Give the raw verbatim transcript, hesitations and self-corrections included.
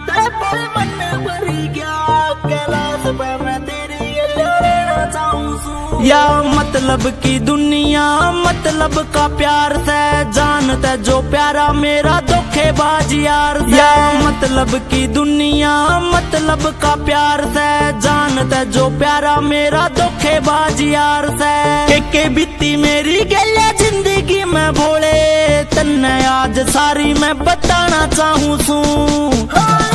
ते पर मन भरी गया कैलाश पे मैं तेरी ये लेना चाहूं सू। या मतलब की दुनिया मतलब का प्यार से जानते जो प्यारा मेरा धोखेबाज यार से। या मतलब की दुनिया मतलब का प्यार से जानते जो प्यारा मेरा धोखेबाज यार से। के के बीती मेरी गले जिंदगी में भोले तन्ने आज सारी मैं बताना चाहूं सू।